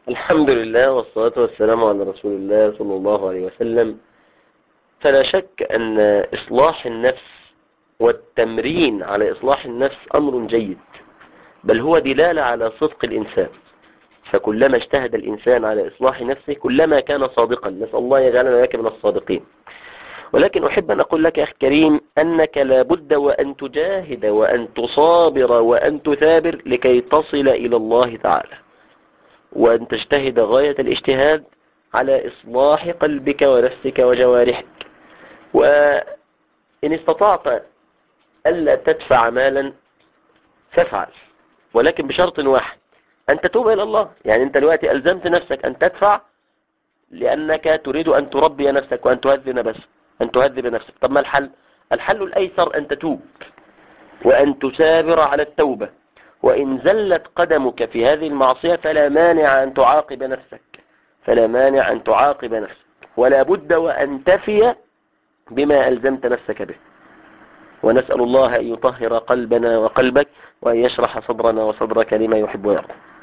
الحمد لله والصلاة والسلام على رسول الله صلى الله عليه وسلم. فلا شك أن إصلاح النفس والتمرين على إصلاح النفس أمر جيد، بل هو دلالة على صدق الإنسان. فكلما اجتهد الإنسان على إصلاح نفسه كلما كان صادقا، نسأل الله يجعلنا لك من الصادقين. ولكن أحب أن أقول لك يا أخي الكريم أنك لابد وأن تجاهد وأن تصابر وأن تثابر لكي تصل إلى الله تعالى، وأن تجتهد غاية الاجتهاد على إصلاح قلبك ونفسك وجوارحك. وإن استطعت ألا تدفع مالا فافعل، ولكن بشرط واحد، أن تتوب إلى الله. يعني أنت دلوقتي ألزمت نفسك أن تدفع لأنك تريد أن تربي نفسك وأن تهذب نفسك. طب ما الحل؟ الحل الأيسر أن تتوب وأن تثابر على التوبة. وإن زلت قدمك في هذه المعصية فلا مانع أن تعاقب نفسك، ولا بد وأن تفي بما ألزمت نفسك به. ونسأل الله أن يطهر قلبنا وقلبك، وأن يشرح صدرنا وصدرك لما يحب ويرضى.